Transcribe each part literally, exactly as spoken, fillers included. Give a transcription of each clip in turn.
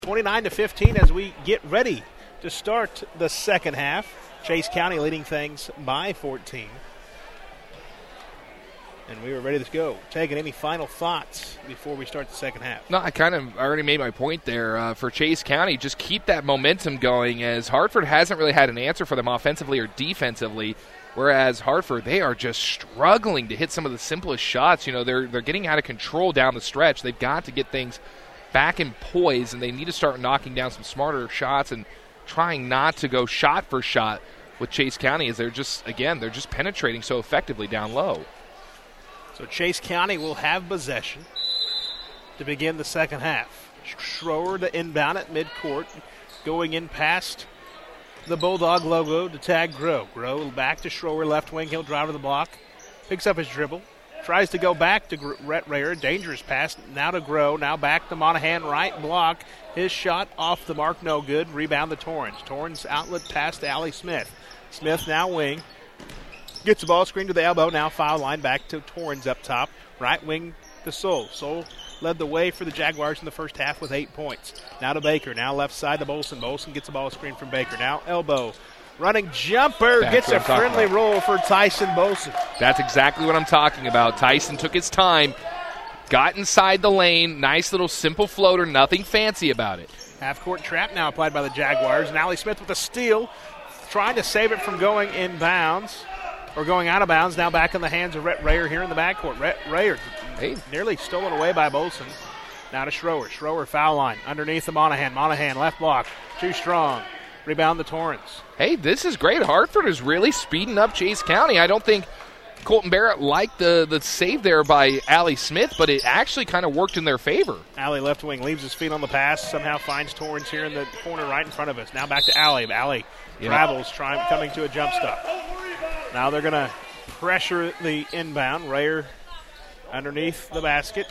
twenty-nine to fifteen as we get ready to start the second half. Chase County leading things by fourteen. And we were ready to go. Taking any final thoughts before we start the second half? No, I kind of already made my point there. Uh, for Chase County, just keep that momentum going, as Hartford hasn't really had an answer for them offensively or defensively, whereas Hartford, they are just struggling to hit some of the simplest shots. You know, they're they're getting out of control down the stretch. They've got to get things back in poise, and they need to start knocking down some smarter shots and trying not to go shot for shot with Chase County, as they're just, again, they're just penetrating so effectively down low. So Chase County will have possession to begin the second half. Schroer to inbound at midcourt, going in past the Bulldog logo to tag Groh. Groh back to Schroer, left wing. He'll drive to the block, picks up his dribble, tries to go back to Rhett Rayer. Dangerous pass now to Groh. Now back to Monahan, right block. His shot off the mark, no good. Rebound to Torrens. Torrens outlet pass to Allie Smith. Smith now wing. Gets the ball screen to the elbow. Now foul line back to Torrens up top. Right wing to Soul. Soul led the way for the Jaguars in the first half with eight points. Now to Baker. Now left side to Bolson. Bolson gets the ball screen from Baker. Now elbow. Running jumper. That's gets a friendly about. roll for Tyson Bolson. That's exactly what I'm talking about. Tyson took his time, got inside the lane. Nice little simple floater. Nothing fancy about it. Half-court trap now applied by the Jaguars. And Allie Smith with a steal. Trying to save it from going in bounds. Or going out of bounds, now back in the hands of Rhett Rayer here in the backcourt. Rhett Rayer hey. nearly stolen away by Bolson. Now to Schroer. Schroer foul line underneath the Monahan. Monahan left block. Too strong. Rebound to Torrens. Hey, this is great. Hartford is really speeding up Chase County. I don't think Colton Barrett liked the, the save there by Allie Smith, but it actually kind of worked in their favor. Allie left wing leaves his feet on the pass. Somehow finds Torrens here in the corner right in front of us. Now back to Allie. Allie yep. travels, trying, coming to a jump stop. Now they're going to pressure the inbound. Rayer underneath the basket.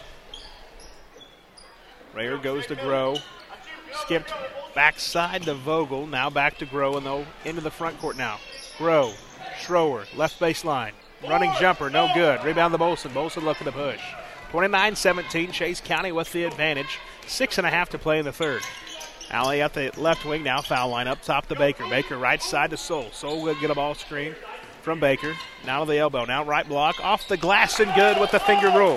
Rayer goes to Groh. Skipped backside to Vogel. Now back to Groh, and they'll into the front court now. Groh, Schroer, left baseline. Running jumper, no good. Rebound to Bolson. Bolson looking to push. twenty-nine seventeen, Chase County with the advantage. Six and a half to play in the third. Allie at the left wing now. Foul line up top to Baker. Baker right side to Soul. Soul will get a ball screen from Baker. Now to the elbow. Now right block. Off the glass and good with the finger roll.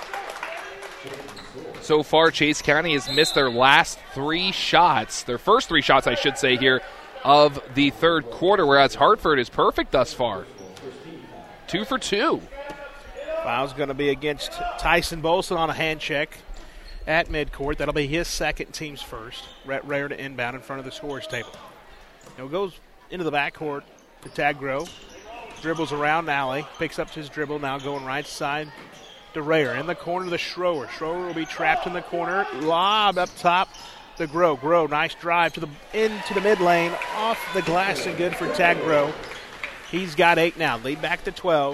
So far, Chase County has missed their last three shots. Their first three shots, I should say, here of the third quarter, whereas Hartford is perfect thus far. Two for two. Foul's going to be against Tyson Bolson on a hand check at midcourt. That'll be his second, team's first. Rhett Rayer to inbound in front of the scorer's table. Now goes into the backcourt to tag Groh. Dribbles around Allie. Picks up his dribble. Now going right side to Rayer. In the corner to the Schroer. Schroer will be trapped in the corner. Lob up top to Groh. Groh, nice drive to the into the mid lane. Off the glass and good for tag Groh. He's got eight now. Lead back to twelve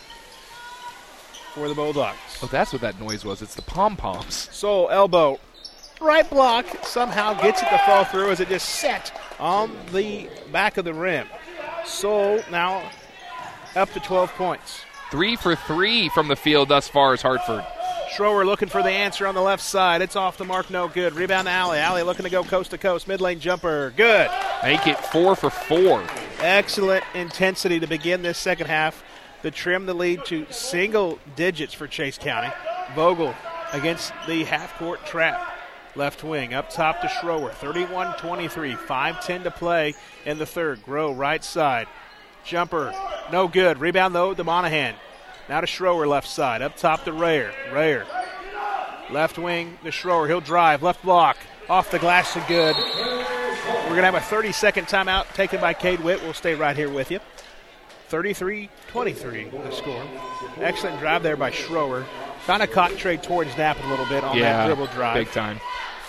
for the Bulldogs. Oh, that's what that noise was. It's the pom-poms. Soul, elbow. Right block. Somehow gets it to fall through as it just set on the back of the rim. Soul now up to twelve points. Three for three from the field thus far as Hartford. Schroer looking for the answer on the left side. It's off the mark, no good. Rebound to Allie. Allie looking to go coast to coast. Mid-lane jumper, good. Make it four for four. Excellent intensity to begin this second half. To trim the lead to single digits for Chase County. Vogel against the half-court trap. Left wing, up top to Schroer. thirty-one twenty-three, five ten to play in the third. Groh, right side. Jumper, no good. Rebound, though, to Monahan. Now to Schroer, left side. Up top to Rayer. Rayer. Left wing to Schroer. He'll drive. Left block. Off the glass and good. We're going to have a thirty-second timeout taken by Cade Witt. We'll stay right here with you. thirty-three twenty-three the score. Excellent drive there by Schroer. Kind of caught Trey Torrens napping a little bit on yeah, that dribble drive. Big time.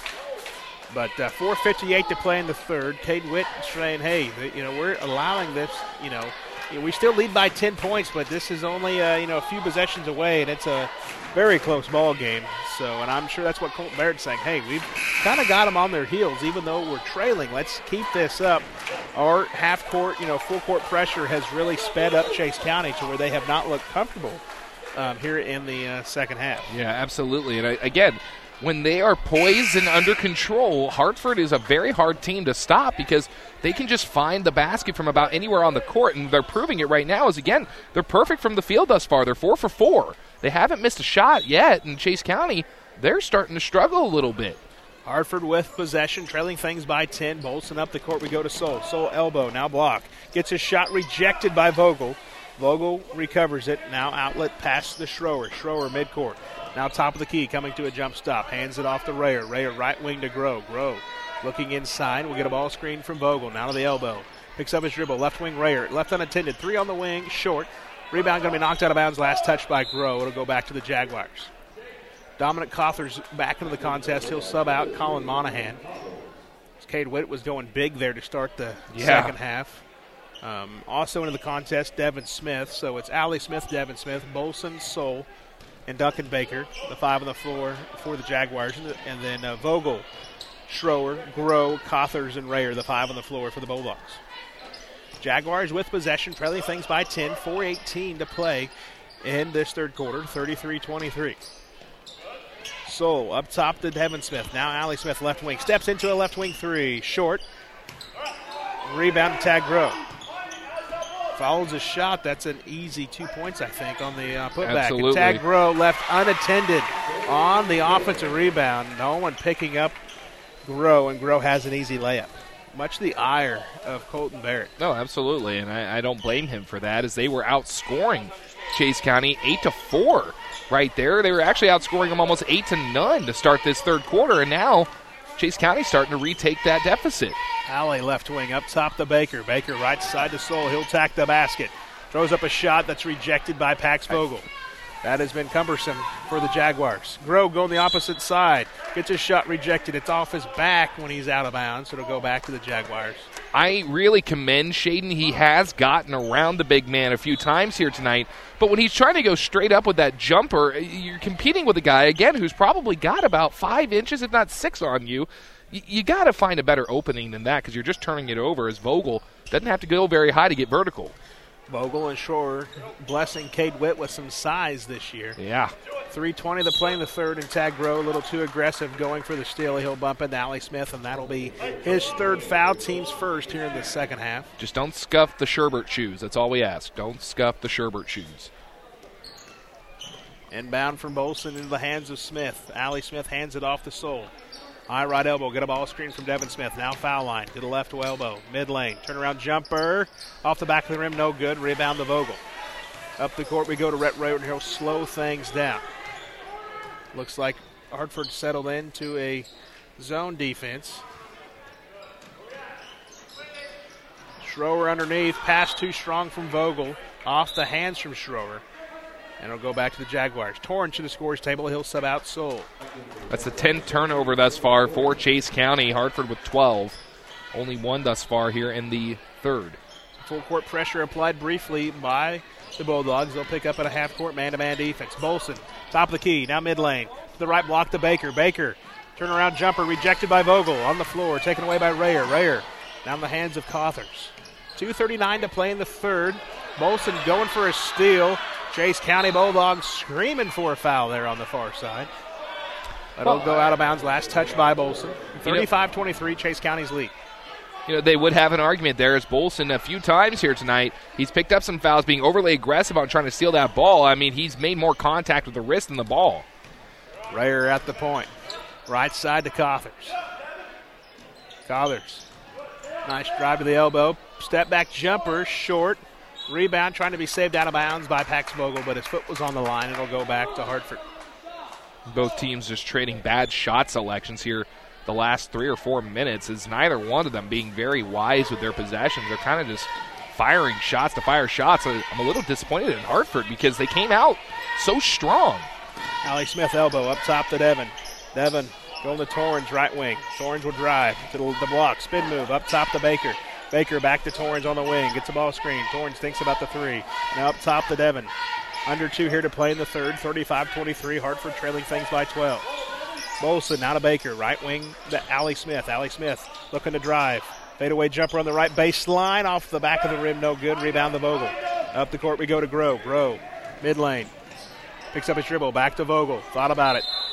But uh, four fifty-eight to play in the third. Cade Witt saying, hey, you know, we're allowing this, you know, we still lead by ten points, but this is only, uh, you know, a few possessions away, and it's a very close ball game. So, and I'm sure that's what Colton Barrett's saying. Hey, we've kind of got them on their heels, even though we're trailing. Let's keep this up. Our half-court, you know, full-court pressure has really sped up Chase County to where they have not looked comfortable um, here in the uh, second half. Yeah, absolutely. And I, again, when they are poised and under control, Hartford is a very hard team to stop because they can just find the basket from about anywhere on the court, and they're proving it right now. Is again, they're perfect from the field thus far. They're four for four. They haven't missed a shot yet, and Chase County, they're starting to struggle a little bit. Hartford with possession, trailing things by ten. Bolson up the court. We go to Soul. Soul elbow, now block. Gets his shot rejected by Vogel. Vogel recovers it. Now outlet past the Schroer. Schroer midcourt. Now top of the key, coming to a jump stop. Hands it off to Rayer. Rayer right wing to Grow. Grow looking inside. We'll get a ball screen from Vogel. Now to the elbow. Picks up his dribble. Left wing Rayer. Left unattended. Three on the wing. Short. Rebound going to be knocked out of bounds. Last touch by Grow. It'll go back to the Jaguars. Dominic Cawthor's back into the contest. He'll sub out Colin Monahan. Cade Witt was going big there to start the yeah. second half. Um, also into the contest, Devin Smith. So it's Allie Smith, Devin Smith, Bolson, Soul, and Duncan Baker, the five on the floor for the Jaguars. And then uh, Vogel, Schroer, Grow, Cawthors, and Rayer, the five on the floor for the Bulldogs. Jaguars with possession, trailing things by ten, four eighteen to play in this third quarter, thirty-three twenty-three. Soul up top to Devin Smith. Now Allie Smith, left wing. Steps into a left wing three. Short. Rebound to Tag Grow. Follows a shot. That's an easy two points, I think, on the uh, putback. Absolutely. And Tag Grow left unattended on the offensive rebound. No one picking up Grow, and Grow has an easy layup. Much to the ire of Colton Barrett. No, absolutely, and I, I don't blame him for that, as they were outscoring Chase County eight to four right there. They were actually outscoring them almost eight to none to start this third quarter, and now Chase County starting to retake that deficit. Alley left wing up top to Baker. Baker right side to Soul. He'll tack the basket. Throws up a shot that's rejected by Pax Vogel. That has been cumbersome for the Jaguars. Grow going the opposite side. Gets his shot rejected. It's off his back when he's out of bounds, so it'll go back to the Jaguars. I really commend Shaden. He has gotten around the big man a few times here tonight, but when he's trying to go straight up with that jumper, you're competing with a guy, again, who's probably got about five inches, if not six on you. You, you got to find a better opening than that because you're just turning it over, as Vogel doesn't have to go very high to get vertical. Vogel and Shore blessing Cade Witt with some size this year. Yeah. three twenty to play in the third, and Tag Grow a little too aggressive going for the steal. He'll bump into Allie Smith, and that'll be his third foul, team's first here in the second half. Just don't scuff the Sherbert shoes. That's all we ask. Don't scuff the Sherbert shoes. Inbound from Bolson into the hands of Smith. Allie Smith hands it off to Soul. High right elbow, get a ball screen from Devin Smith. Now foul line to the left elbow, mid lane, turnaround jumper, off the back of the rim, no good. Rebound to Vogel. Up the court we go to Rhett Road, and he'll slow things down. Looks like Hartford settled into a zone defense. Schroer underneath, pass too strong from Vogel, off the hands from Schroer. And it'll go back to the Jaguars. Torrance to the scores table. He'll sub out Soul. That's the tenth turnover thus far for Chase County. Hartford with twelve. Only one thus far here in the third. Full court pressure applied briefly by the Bulldogs. They'll pick up at a half-court man-to-man defense. Bolson, top of the key, now mid lane. To the right block to Baker. Baker, turnaround jumper rejected by Vogel. On the floor, taken away by Rayer. Rayer down the hands of Cawthors. two thirty-nine to play in the third. Bolson going for a steal. Chase County Bulldogs screaming for a foul there on the far side. That'll well, go out of bounds. Last touch by Bolson. thirty-five twenty-three, Chase County's lead. You know, they would have an argument there as Bolson a few times here tonight. He's picked up some fouls, being overly aggressive on trying to steal that ball. I mean, he's made more contact with the wrist than the ball. Rayer at the point. Right side to Cawthors. Cawthors. Nice drive to the elbow. Step back jumper, short. Rebound trying to be saved out of bounds by Pax Vogel, but his foot was on the line. It'll go back to Hartford. Both teams just trading bad shot selections here the last three or four minutes, as neither one of them being very wise with their possessions. They're kind of just firing shots to fire shots. I'm a little disappointed in Hartford because they came out so strong. Allie Smith elbow up top to Devin. Devin going to Torrance, right wing. Torrance will drive to the block. Spin move up top to Baker. Baker back to Torrance on the wing. Gets a ball screen. Torrance thinks about the three. Now up top to Devin. Under two here to play in the third. thirty-five twenty-three. Hartford trailing things by twelve. Bolson now to Baker. Right wing to Allie Smith. Allie Smith looking to drive. Fadeaway jumper on the right baseline. Off the back of the rim. No good. Rebound the Vogel. Up the court we go to Grow. Grow. Mid lane. Picks up his dribble. Back to Vogel. Thought about it.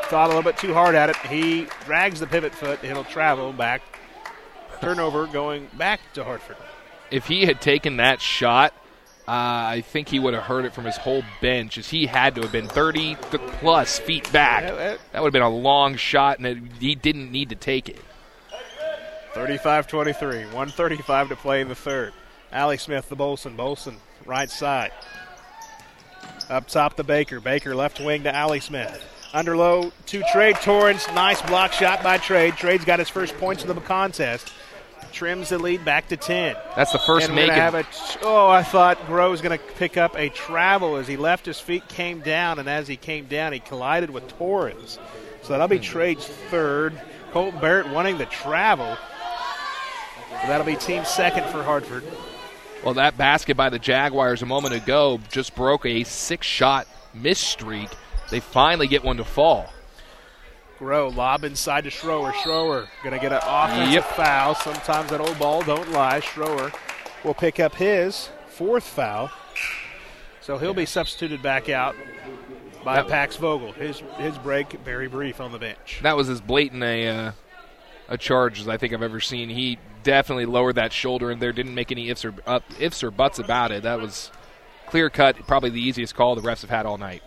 thought a little bit too hard at it. He drags the pivot foot. It'll travel back. Turnover going back to Hartford. If he had taken that shot, uh, I think he would have heard it from his whole bench, as he had to have been thirty-plus feet back. Yeah, that, that would have been a long shot, and it, he didn't need to take it. thirty-five twenty-three, one thirty-five to play in the third. Allie Smith, the Bolson. Bolson, right side. Up top to Baker. Baker, left wing to Allie Smith. Under low to Trade Torrance. Nice block shot by Trade. Trade's got his first points in the contest. Trims the lead back to ten. That's the first and make. Have a, oh, I thought Groh was going to pick up a travel as he left his feet, came down, and as he came down, he collided with Torrance. So that'll be Trade's third. Colton Barrett wanting the travel. So that'll be team second for Hartford. Well, that basket by the Jaguars a moment ago just broke a six-shot miss streak. They finally get one to fall. Groh, lob inside to Schroer. Schroer going to get an offensive yep. foul. Sometimes that old ball don't lie. Schroer will pick up his fourth foul. So he'll be substituted back out by that, Pax Vogel. His his break, very brief on the bench. That was as blatant a, uh, a charge as I think I've ever seen. He definitely lowered that shoulder in there, didn't make any ifs or, uh, ifs or buts about it. That was clear-cut, probably the easiest call the refs have had all night.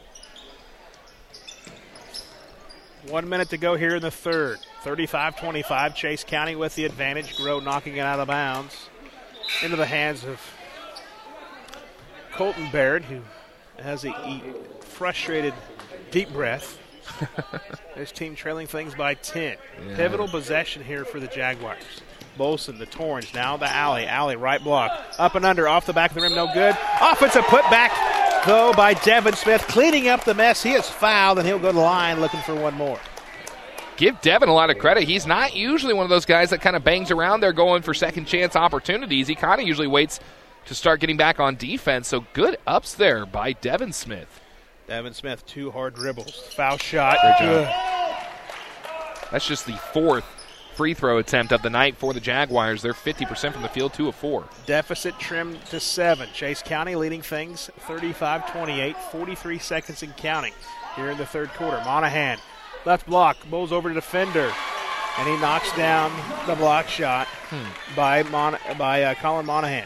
One minute to go here in the third. thirty-five twenty-five, Chase County with the advantage. Groh knocking it out of bounds into the hands of Colton Barrett, who has a e- frustrated deep breath. His team trailing things by ten. Yeah. Pivotal possession here for the Jaguars. Bolson, the Torrance, now the Alley. Alley, right block. Up and under, off the back of the rim, no good. Offensive putback, though, by Devin Smith, cleaning up the mess. He is fouled, and he'll go to the line looking for one more. Give Devin a lot of credit. He's not usually one of those guys that kind of bangs around there going for second chance opportunities. He kind of usually waits to start getting back on defense. So good ups there by Devin Smith. Devin Smith, two hard dribbles. Foul shot. Great job. That's just the fourth free throw attempt of the night for the Jaguars. They're fifty percent from the field, two of four. Deficit trimmed to seven. Chase County leading things thirty-five twenty-eight, forty-three seconds and counting here in the third quarter. Monahan, left block, bowls over to defender, and he knocks down the block shot hmm. by Mon- by uh, Colin Monahan.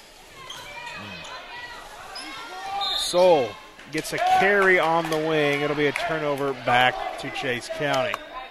Hmm. Soul gets a carry on the wing. It'll be a turnover back to Chase County.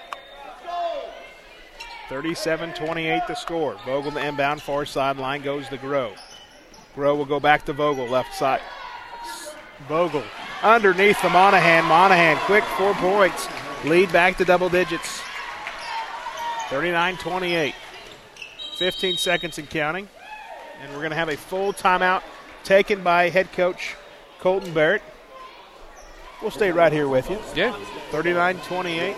thirty-seven twenty-eight the score. Vogel the inbound, far sideline goes to Groh. Groh will go back to Vogel, left side. Vogel underneath the Monahan. Monahan, quick four points. Lead back to double digits. thirty-nine twenty-eight. fifteen seconds and counting. And we're going to have a full timeout taken by head coach Colton Barrett. We'll stay right here with you. Yeah. thirty-nine twenty-eight.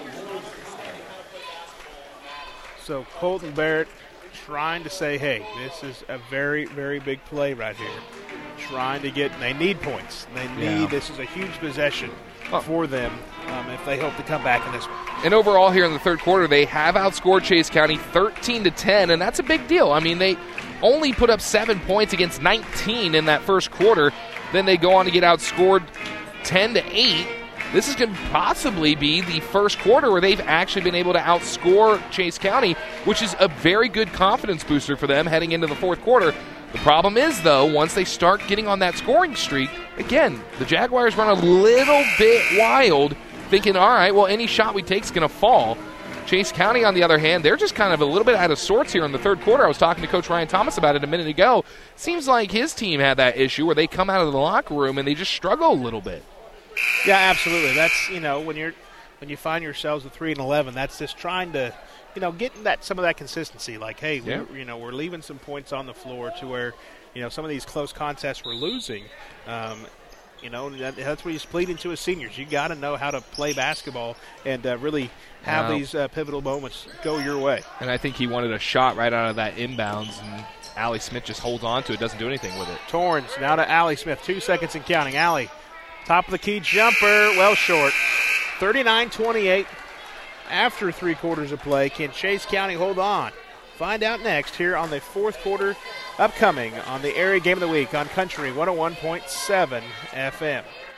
So Colton Barrett trying to say, hey, this is a very, very big play right here. Trying to get, they need points. They need, yeah. This is a huge possession oh. for them um, if they hope to come back in this one. And overall here in the third quarter, they have outscored Chase County thirteen to ten, and that's a big deal. I mean, they only put up seven points against nineteen in that first quarter. Then they go on to get outscored ten to eight. This is going to possibly be the first quarter where they've actually been able to outscore Chase County, which is a very good confidence booster for them heading into the fourth quarter. The problem is, though, once they start getting on that scoring streak, again, the Jaguars run a little bit wild, thinking, all right, well, any shot we take is going to fall. Chase County, on the other hand, they're just kind of a little bit out of sorts here in the third quarter. I was talking to Coach Ryan Thomas about it a minute ago. Seems like his team had that issue where they come out of the locker room and they just struggle a little bit. Yeah, absolutely. That's, you know, when you're when you find yourselves at three and eleven, that's just trying to, you know, get that some of that consistency. Like, hey, yeah. we're, you know, we're leaving some points on the floor to where, you know, some of these close contests we're losing. Um, you know, that, that's what he's pleading to his seniors. You got to know how to play basketball and uh, really have wow. these uh, pivotal moments go your way. And I think he wanted a shot right out of that inbounds, and Allie Smith just holds on to it, doesn't do anything with it. Torrance now to Allie Smith. Two seconds and counting. Allie. Top of the key jumper, well short. thirty-nine twenty-eight after three quarters of play. Can Chase County hold on? Find out next here on the fourth quarter upcoming on the area game of the week on Country one oh one point seven F M.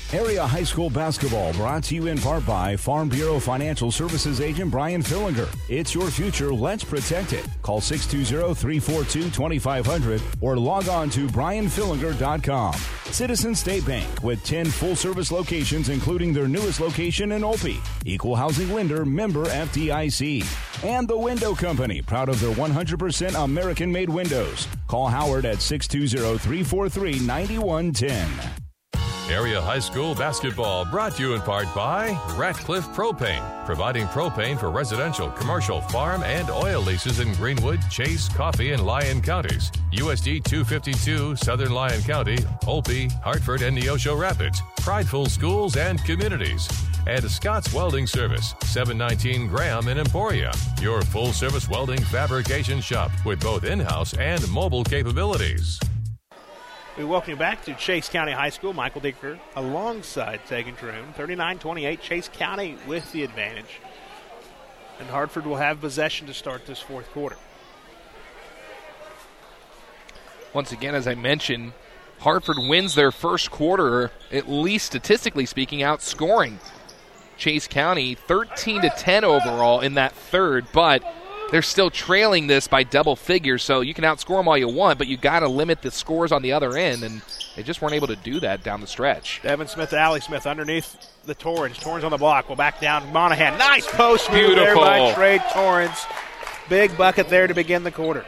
Area High School basketball brought to you in part by Farm Bureau Financial Services agent Brian Fillinger. It's your future. Let's protect it. Call six two zero, three four two, two five zero zero or log on to brian fillinger dot com. Citizen State Bank with ten full-service locations, including their newest location in Olpe. Equal housing lender, member F D I C. And the Window Company, proud of their one hundred percent American-made windows. Call Howard at six two zero, three four three, nine one one zero. Area High School basketball brought to you in part by Ratcliffe Propane, providing propane for residential, commercial, farm, and oil leases in Greenwood, Chase, Coffee, and Lyon counties. U S D two fifty-two, Southern Lyon County, Olpe, Hartford, and Neosho Rapids. Prideful schools and communities. And Scott's Welding Service, seven nineteen Graham in Emporia. Your full-service welding fabrication shop with both in-house and mobile capabilities. We welcome you back to Chase County High School. Michael Dicker alongside Tegan Troon. thirty-nine twenty-eight, Chase County with the advantage. And Hartford will have possession to start this fourth quarter. Once again, as I mentioned, Hartford wins their first quarter, at least statistically speaking, outscoring Chase County thirteen to ten overall in that third, but they're still trailing this by double figures, so you can outscore them all you want, but you got to limit the scores on the other end, and they just weren't able to do that down the stretch. Devin Smith to Allie Smith underneath the Torrance. Torrance on the block. Will back down. Monahan. Nice post move there by Trey Torrance. Big bucket there to begin the quarter.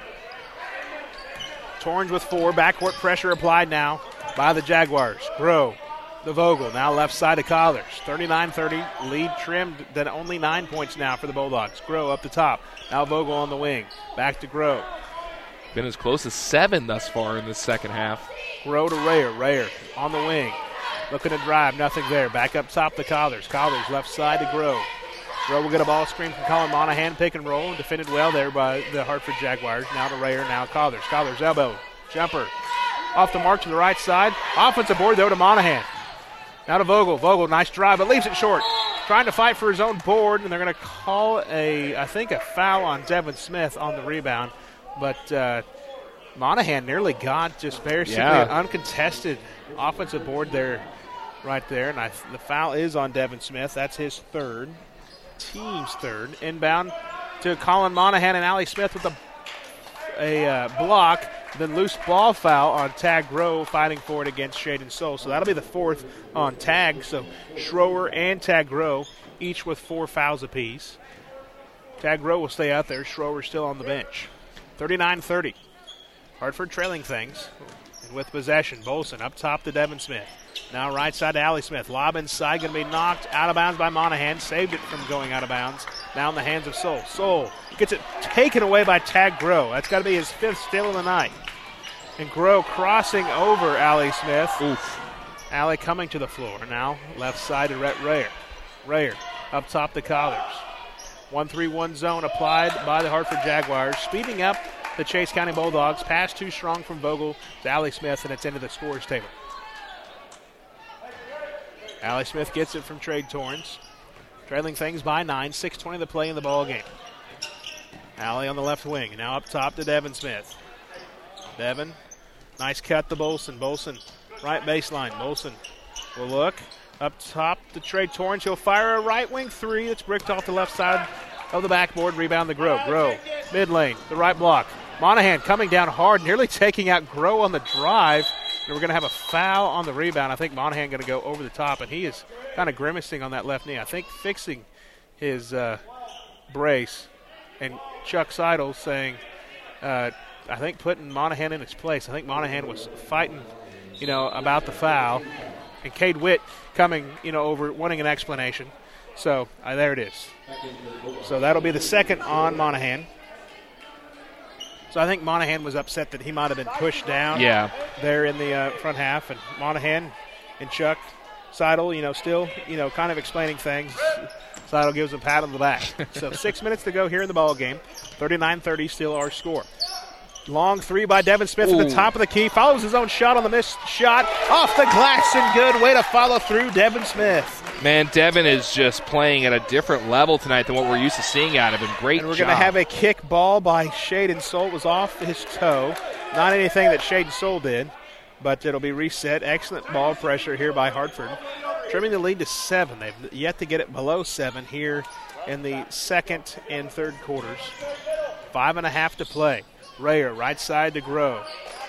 Torrance with four. Backcourt pressure applied now by the Jaguars. Grow. The Vogel now left side to Collars. thirty-nine thirty, lead trimmed, then only nine points now for the Bulldogs. Grow up the top. Now Vogel on the wing. Back to Grow. Been as close as seven thus far in the second half. Grow to Rayer. Rayer on the wing. Looking to drive. Nothing there. Back up top to Collars. Collars left side to Grow. Grow will get a ball screen from Colin Monahan. Pick and roll. Defended well there by the Hartford Jaguars. Now to Rayer. Now Collars. Collars elbow. Jumper. Off the mark to the right side. Offensive board though to Monahan. Now to Vogel. Vogel, nice drive, but leaves it short. Trying to fight for his own board, and they're going to call a, I think, a foul on Devin Smith on the rebound. But uh, Monahan nearly got just basically yeah. an uncontested offensive board there, right there. And I, the foul is on Devin Smith. That's his third, team's third. Inbound to Colin Monahan and Allie Smith with a, a uh, block. Then loose ball foul on Tag Grow, fighting for it against Shaden Soul. So that'll be the fourth on Tag. So Schroer and Tag Grow, each with four fouls apiece. Tag Grow will stay out there. Schroer still on the bench. thirty-nine thirty. Hartford trailing things. And with possession, Bolson up top to Devin Smith. Now right side to Allie Smith. Lob inside, going to be knocked out of bounds by Monahan. Saved it from going out of bounds. Now in the hands of Soul. Soul gets it taken away by Tag Grow. That's got to be his fifth steal of the night. And Grow crossing over Allie Smith. Oof. Allie coming to the floor. Now left side to Rhett Rayer. Rayer up top to Collars. one three one zone applied by the Hartford Jaguars. Speeding up the Chase County Bulldogs. Pass too strong from Vogel to Allie Smith, and it's into the scorer's table. Allie Smith gets it from Trey Torrance. Trailing things by nine. six twenty to play in the ball game. Allie on the left wing. Now up top to Devin Smith. Devin. Nice cut to Bolson. Bolson right baseline. Bolson will look. Up top to Trey Torrance. He'll fire a right wing three. It's bricked off the left side of the backboard. Rebound to Grow. Grow. Mid lane. The right block. Monahan coming down hard. Nearly taking out Grow on the drive. And we're going to have a foul on the rebound. I think Monahan going to go over the top. And he is kind of grimacing on that left knee. I think fixing his uh, brace. And Chuck Seidel saying, uh, I think putting Monahan in its place. I think Monahan was fighting, you know, about the foul. And Cade Witt coming, you know, over, wanting an explanation. So uh, there it is. So that'll be the second on Monahan. So I think Monahan was upset that he might have been pushed down yeah. there in the uh, front half. And Monahan and Chuck Seidel, you know, still, you know, kind of explaining things. Seidel gives him a pat on the back. So six minutes to go here in the ball game. thirty-nine thirty still our score. Long three by Devin Smith Ooh. at the top of the key. Follows his own shot on the missed shot. Off the glass and good. Way to follow through, Devin Smith. Man, Devin is just playing at a different level tonight than what we're used to seeing out of him. Great And we're job. going to have a kick ball by Shaden Soul. It was off his toe. Not anything that Shaden Soul did, but it'll be reset. Excellent ball pressure here by Hartford. trimming the lead to seven. They've yet to get it below seven here in the second and third quarters. Five and a half to play. Rayer, right side to Grow.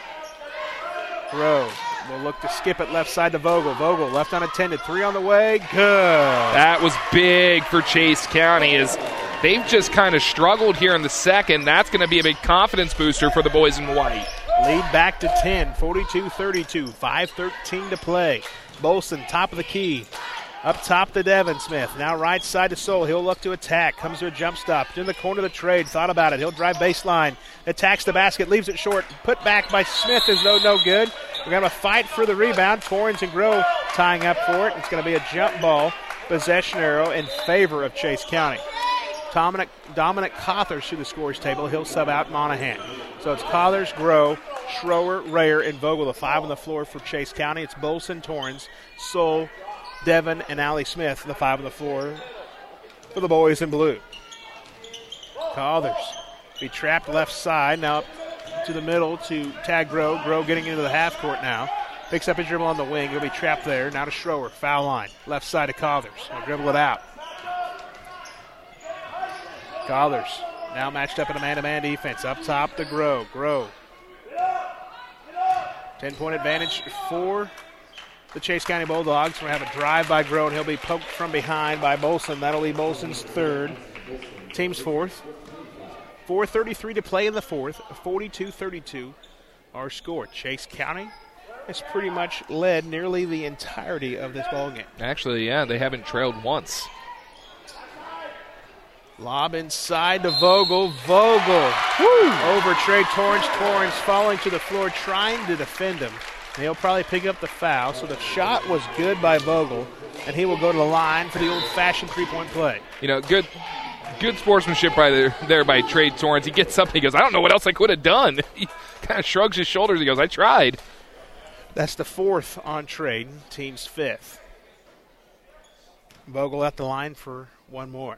Grow will look to skip it left side to Vogel. Vogel left unattended. Three on the way. Good. That was big for Chase County as they've just kind of struggled here in the second. That's going to be a big confidence booster for the boys in white. Lead back to ten, forty-two thirty-two. five thirteen to play. Bolson, top of the key. Up top to Devin Smith. Now right side to Soul. He'll look to attack. Comes to a jump stop. In the corner of the trade. Thought about it. He'll drive baseline. Attacks the basket. Leaves it short. Put back by Smith as though no good. We're going to fight for the rebound. Torrance and Grow tying up for it. It's going to be a jump ball possession arrow in favor of Chase County. Dominic, Dominic Cothers to the scores table. He'll sub out Monahan. So it's Cothers, Grow, Schroer, Rayer, and Vogel. The five on the floor for Chase County. It's Bolson, Torrance, Soul, Devin, and Allie Smith, the five on the floor for the boys in blue. Cothers be trapped left side. Now up to the middle to tag Grow. Grow getting into the half court now. Picks up a dribble on the wing. He'll be trapped there. Now to Schroer. Foul line. Left side to Cothers. He'll dribble it out. Cothers now matched up in a man-to-man defense. Up top to Grow. Grow. ten-point advantage for the Chase County Bulldogs. We're going to have a drive by Grow, and he'll be poked from behind by Bolson. That'll be Bolson's third. Team's fourth. four thirty-three to play in the fourth. forty-two thirty-two our score. Chase County has pretty much led nearly the entirety of this ballgame. Actually, yeah, they haven't trailed once. Lob inside to Vogel. Vogel Woo! Over Trey Torrance. Torrance falling to the floor, trying to defend him. And he'll probably pick up the foul. So the shot was good by Vogel, and he will go to the line for the old-fashioned three-point play. You know, good good sportsmanship by there, there by Trey Torrance. He gets up, he goes, I don't know what else I could have done. He kind of shrugs his shoulders. He goes, I tried. That's the fourth on Trey, team's fifth. Vogel at the line for one more.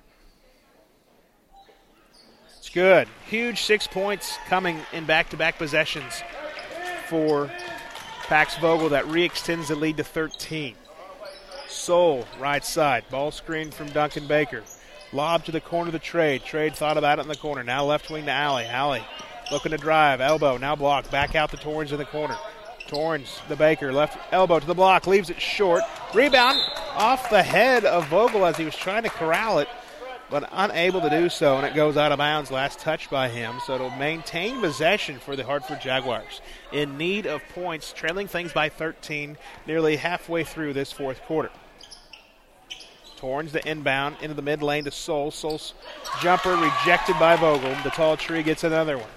It's good. Huge six points coming in back-to-back possessions for Pax Vogel. That re-extends the lead to thirteen. Soul, right side. Ball screen from Duncan Baker. Lob to the corner of the trade. Trade thought about it in the corner. Now left wing to Alley. Alley looking to drive. Elbow, now blocked. Back out to Torrance in the corner. Torrance, the Baker, left elbow to the block. Leaves it short. Rebound off the head of Vogel as he was trying to corral it, but unable to do so, and it goes out of bounds. Last touch by him, so it'll maintain possession for the Hartford Jaguars. In need of points, trailing things by thirteen, nearly halfway through this fourth quarter. Torrance the inbound into the mid lane to Soul. Soul's jumper rejected by Vogel. The tall tree gets another one.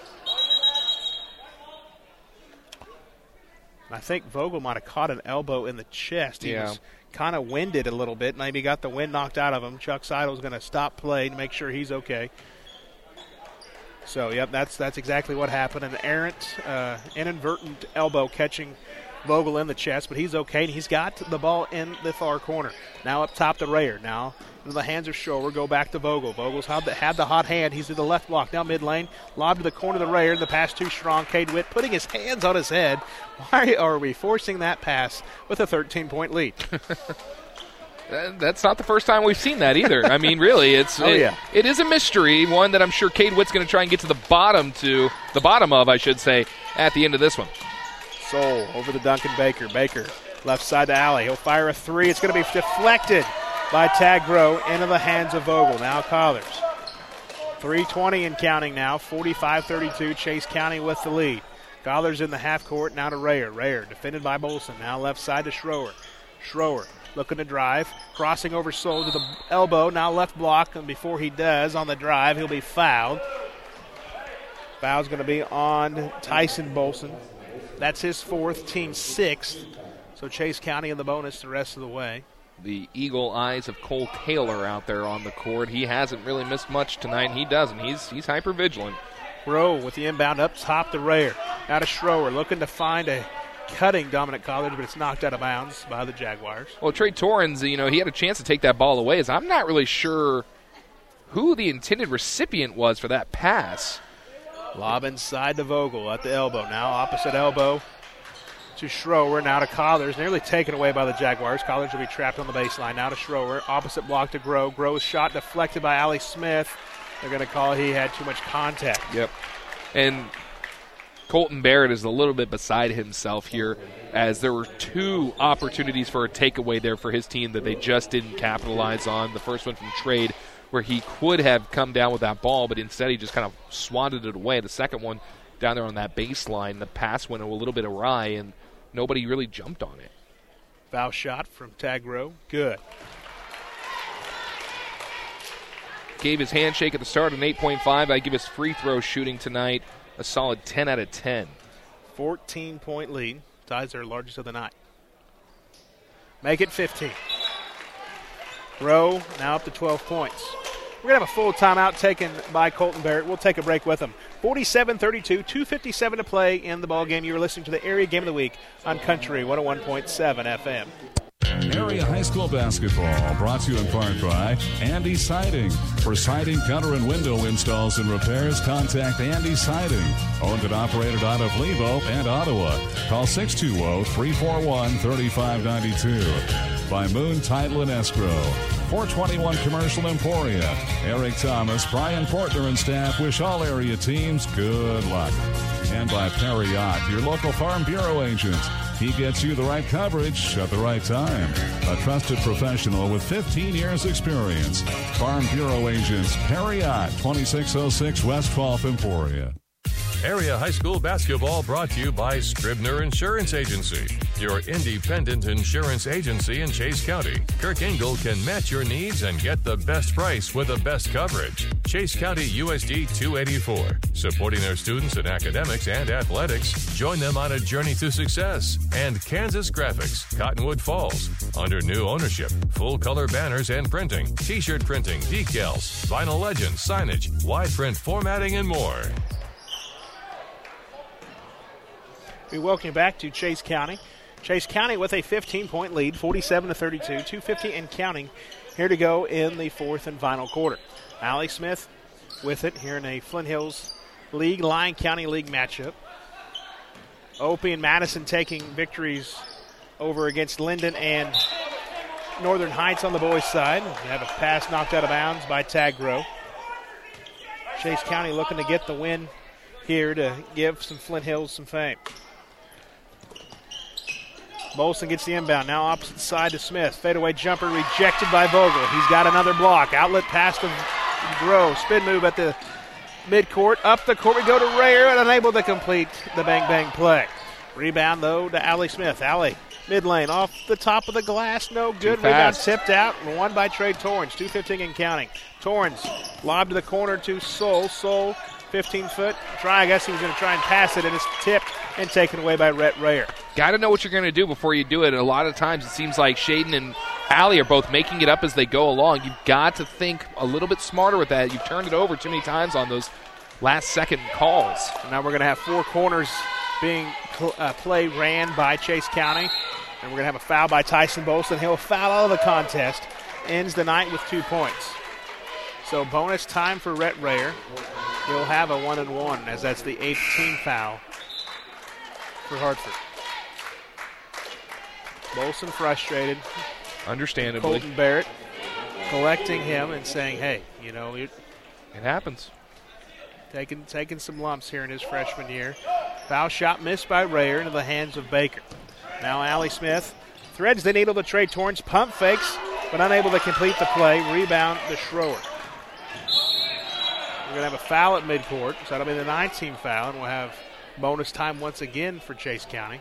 I think Vogel might have caught an elbow in the chest. He yeah. was kind of winded a little bit. Maybe got the wind knocked out of him. Chuck Seidel's going to stop play to make sure he's okay. So, yep, that's that's exactly what happened. An errant, uh, inadvertent elbow catching Vogel in the chest, but he's okay, and he's got the ball in the far corner. Now up top to Rayer. Now into the hands of Schroer. Go back to Vogel. Vogel's had the, had the hot hand. He's in the left block. Now mid lane. Lob to the corner of the Rayer. The pass too strong. Cade Witt putting his hands on his head. Why are we forcing that pass with a thirteen-point lead? That's not the first time we've seen that either. I mean, really, it's oh, it, yeah. it is a mystery, one that I'm sure Cade Witt's going to try and get to the bottom to the bottom of, I should say, at the end of this one. Soul over to Duncan Baker. Baker left side to Alley. He'll fire a three. It's going to be deflected by Tag Grow into the hands of Vogel. Now Cothers. three twenty and counting now. forty-five thirty-two. Chase County with the lead. Cothers in the half court. Now to Rayer. Rayer defended by Bolson. Now left side to Schroer. Schroer looking to drive. Crossing over Soul to the elbow. Now left block. And before he does on the drive, he'll be fouled. Foul's going to be on Tyson Bolson. That's his fourth, team sixth. So Chase County in the bonus the rest of the way. The eagle eyes of Cole Taylor out there on the court. He hasn't really missed much tonight. He doesn't. He's he's hyper vigilant. Rowe with the inbound up top to Rayer. Now to Schroer looking to find a cutting Dominic College, but it's knocked out of bounds by the Jaguars. Well, Trey Torrance, you know, he had a chance to take that ball away. As I'm not really sure who the intended recipient was for that pass. Lob inside to Vogel at the elbow. Now opposite elbow to Schroer, now to Collars, nearly taken away by the Jaguars. Collars will be trapped on the baseline. Now to Schroer, opposite block to Groh. Groh's shot deflected by Allie Smith. They're going to call he had too much contact. Yep. And Colton Barrett is a little bit beside himself here, as there were two opportunities for a takeaway there for his team that they just didn't capitalize on. The first one from Trade, where he could have come down with that ball, but instead he just kind of swatted it away. The second one down there on that baseline, the pass went a little bit awry, and nobody really jumped on it. Foul shot from Tagro. Good. Gave his handshake at the start, an eight point five. I give his free throw shooting tonight a solid ten out of ten. fourteen-point lead. Ties their largest of the night. Make it fifteen. Groh now up to twelve points. We're going to have a full timeout taken by Colton Barrett. We'll take a break with him. forty-seven thirty-two, two fifty-seven to play in the ballgame. You're listening to the Area Game of the Week on Country one oh one point seven F M. Area High School basketball brought to you in part by Andy Siding. For siding, gutter, and window installs and repairs, contact Andy Siding. Owned and operated out of Levo and Ottawa. Call six two zero, three four one, three five nine two. By Moon Title and Escrow. four twenty-one Commercial Emporia. Eric Thomas, Brian Portner, and staff wish all area teams good luck. And by Perry Ott, your local Farm Bureau agent. He gets you the right coverage at the right time. A trusted professional with fifteen years experience. Farm Bureau agents Perry Ott, twenty-six oh six West twelfth Emporia. Area High School basketball brought to you by Scribner Insurance Agency, your independent insurance agency in Chase County. Kirk Engel can match your needs and get the best price with the best coverage. Chase County U S D two eighty-four, supporting their students in academics and athletics. Join them on a journey to success. And Kansas Graphics, Cottonwood Falls, under new ownership. Full color banners and printing, t-shirt printing, decals, vinyl legends, signage, wide print formatting, and more. We welcome you back to Chase County. Chase County with a fifteen-point lead, forty-seven to thirty-two, two fifty and counting here to go in the fourth and final quarter. Allie Smith with it here in a Flint Hills League, Lyon County League matchup. Opie and Madison taking victories over against Linden and Northern Heights on the boys' side. They have a pass knocked out of bounds by Tagro. Chase County looking to get the win here to give some Flint Hills some fame. Molson gets the inbound. Now opposite side to Smith. Fadeaway jumper rejected by Vogel. He's got another block. Outlet pass to Groh. Spin move at the midcourt. Up the court we go to Rayer, and unable to complete the bang-bang play. Rebound, though, to Allie Smith. Allie, mid lane, off the top of the glass. No good. Rebound tipped out. Won by Trey Torrance. two fifteen and counting. Torrance lob to the corner to Soul. Soul, fifteen-foot try. I guess he was going to try and pass it, and it's tipped and taken away by Rhett Rayer. Got to know what you're going to do before you do it. A lot of times it seems like Shaden and Allie are both making it up as they go along. You've got to think a little bit smarter with that. You've turned it over too many times on those last-second calls. So now we're going to have four corners being cl- uh, play ran by Chase County. And we're going to have a foul by Tyson Bolson. He'll foul out of the contest. Ends the night with two points. So bonus time for Rhett Rayer. He'll have a one and one, as that's the eighth team foul for Hartford. Bolson frustrated. Understandably. Colton Barrett collecting him and saying, hey, you know, it happens. Taking, taking some lumps here in his freshman year. Foul shot missed by Rayer into the hands of Baker. Now Allie Smith threads the needle to Trey Torrance. Pump fakes, but unable to complete the play. Rebound to Schroer. We're going to have a foul at midcourt, so that'll be the ninth-team foul, and we'll have bonus time once again for Chase County.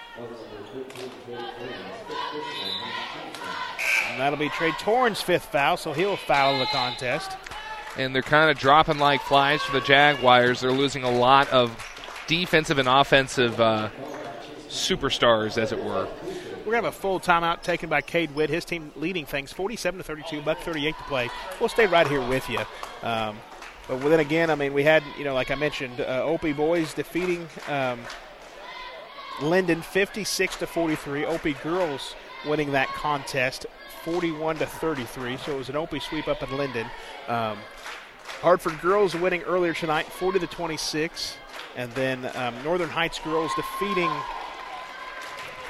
And that'll be Trey Torrance' fifth foul, so he'll foul the contest. And they're kind of dropping like flies for the Jaguars. They're losing a lot of defensive and offensive uh, superstars, as it were. We're going to have a full timeout taken by Cade Witt. His team leading things forty-seven to thirty-two, buck thirty-eight to play. We'll stay right here with you. Um, but then again, I mean, we had, you know, like I mentioned, uh, Opie boys defeating um, Linden fifty-six to forty-three. Opie girls winning that contest forty-one to thirty-three. So it was an Opie sweep up at Linden. Um, Hartford girls winning earlier tonight forty to twenty-six. And then um, Northern Heights girls defeating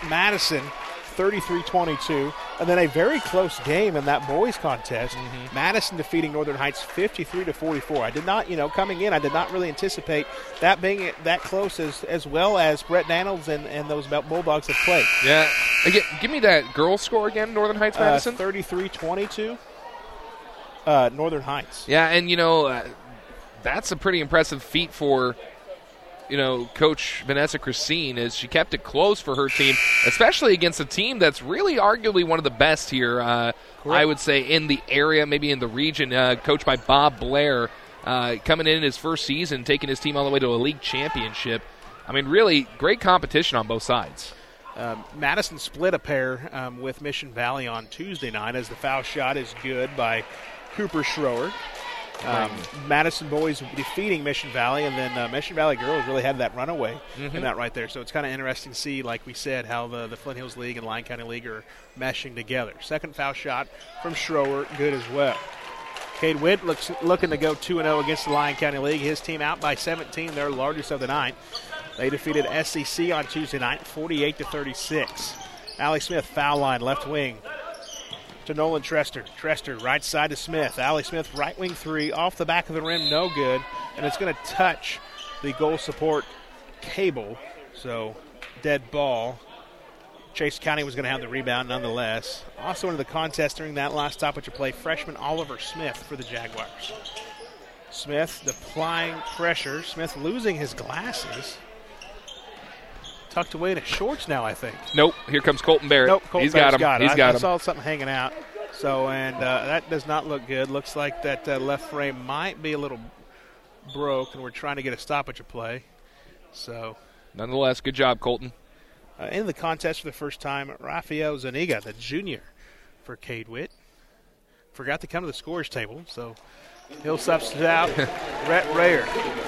Madison thirty-three twenty-two. And then a very close game in that boys contest. Mm-hmm. Madison defeating Northern Heights fifty-three to forty-four. I did not, you know, coming in, I did not really anticipate that being that close as, as well as Brett Daniels and, and those Bulldogs have played. Yeah. Again, give me that girls score again, Northern Heights, Madison. Uh, thirty-three twenty-two, uh, Northern Heights. Yeah, and, you know, uh, that's a pretty impressive feat for, you know, Coach Vanessa Christine, as she kept it close for her team, especially against a team that's really arguably one of the best here, uh, I would say, in the area, maybe in the region, uh, coached by Bob Blair, uh, coming in his first season, taking his team all the way to a league championship. I mean, really great competition on both sides. Um, Madison split a pair um, with Mission Valley on Tuesday night, as the foul shot is good by Cooper Schroer. Um, Madison boys defeating Mission Valley, and then uh, Mission Valley girls really had that runaway mm-hmm. in that right there. So it's kind of interesting to see, like we said, how the, the Flint Hills League and Lyon County League are meshing together. Second foul shot from Schroer, good as well. Cade Witt looks looking to go two and oh against the Lyon County League. His team out by seventeen, their largest of the night. They defeated S E C on Tuesday night, forty-eight to thirty-six. Allie Smith, foul line, left wing. To Nolan Trester. Trester, right side to Smith. Allie Smith, right wing three, off the back of the rim, no good. And it's going to touch the goal support cable. So, dead ball. Chase County was going to have the rebound nonetheless. Also into the contest during that last stoppage of play, freshman Oliver Smith for the Jaguars. Smith applying pressure. Smith losing his glasses. Tucked away in his shorts now, I think. Nope. Here comes Colton Barrett. Nope, Colton He's Barrett's got him. got it. He's I, got I him. saw something hanging out. So, and uh, that does not look good. Looks like that uh, left frame might be a little broke, and we're trying to get a stoppage of play. So, nonetheless, good job, Colton. Uh, in the contest for the first time, Rafael Zuniga, the junior for Cade Witt. Forgot to come to the scorers table, so he'll substitute out Rhett Rayer.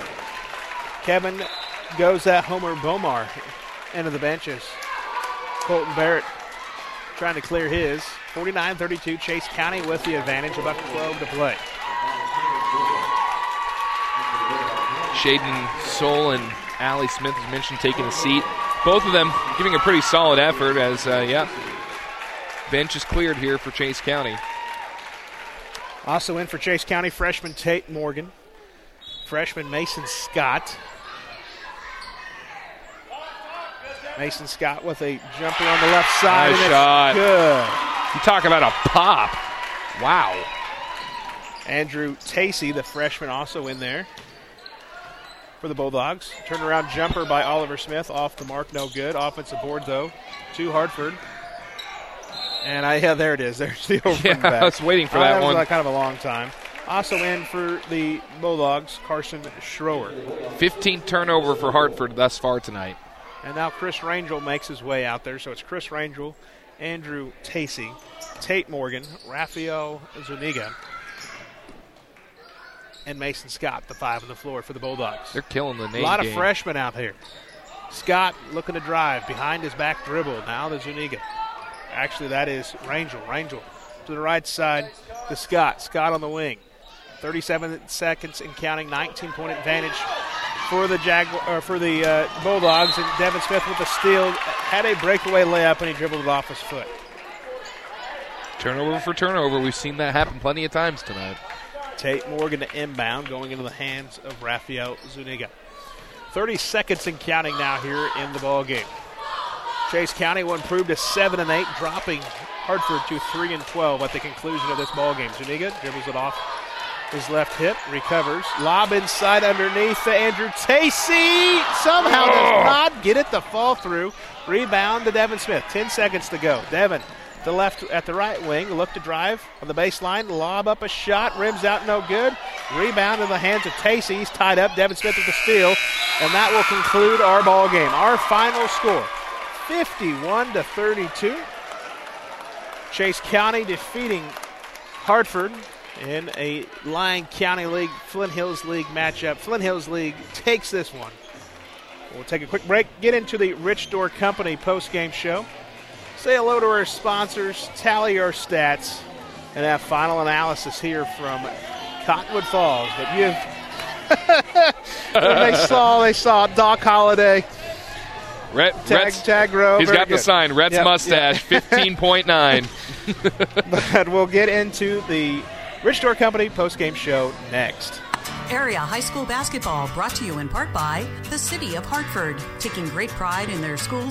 Kevin goes at Homer Bomar into the benches. Colton Barrett trying to clear his. forty-nine thirty-two, Chase County with the advantage, about twelve to play. Shaden Soul and Allie Smith, as mentioned, taking a seat. Both of them giving a pretty solid effort as, uh, yeah, bench is cleared here for Chase County. Also in for Chase County, freshman Tate Morgan. Freshman Mason Scott. Mason Scott with a jumper on the left side. Nice and shot. Good. You talk about a pop. Wow. Andrew Tacey, the freshman, also in there for the Bulldogs. Turnaround jumper by Oliver Smith, off the mark, no good. Offensive board, though, to Hartford. And I, yeah, there it is. There's the over yeah, and back. I was waiting for oh, that, that was one. Like kind of a long time. Also in for the Bulldogs, Carson Schroer. fifteen turnover for Hartford thus far tonight. And now Chris Rangel makes his way out there. So it's Chris Rangel, Andrew Tacey, Tate Morgan, Rafael Zuniga, and Mason Scott, the five on the floor for the Bulldogs. They're killing the name A lot game. of freshmen out here. Scott looking to drive behind his back dribble. Now to Zuniga. Actually, that is Rangel. Rangel to the right side to Scott. Scott on the wing. thirty-seven seconds and counting. nineteen-point advantage for the Jagu- or for the uh, Bulldogs. And Devin Smith with a steal. Had a breakaway layup, and he dribbled it off his foot. Turnover for turnover. We've seen that happen plenty of times tonight. Tate Morgan to inbound, going into the hands of Rafael Zuniga. thirty seconds and counting now here in the ball game. Chase County will improve to seven and eight, dropping Hartford to three and twelve at the conclusion of this ball game. Zuniga dribbles it off his left hip, recovers, lob inside underneath to Andrew Tacey. Somehow oh. does not get it to fall through. Rebound to Devin Smith. Ten seconds to go. Devin, the left at the right wing, look to drive on the baseline, lob up a shot, rims out, no good. Rebound in the hands of Tacey. He's tied up. Devin Smith with the steal, and that will conclude our ball game. Our final score, fifty-one to thirty-two. Chase County defeating Hartford in a Lyon County League, Flint Hills League matchup. Flint Hills League takes this one. We'll take a quick break, get into the Rich Door Company post-game show, say hello to our sponsors, tally our stats, and have final analysis here from Cottonwood Falls. But you've they saw they saw Doc Holliday Red, Tag, Rhett's, tag row. he's Very got good. the sign. Rhett's Yep, mustache, fifteen point nine. But we'll get into the Rich Door Company postgame show next. Area high school basketball brought to you in part by the City of Hartford, taking great pride in their schools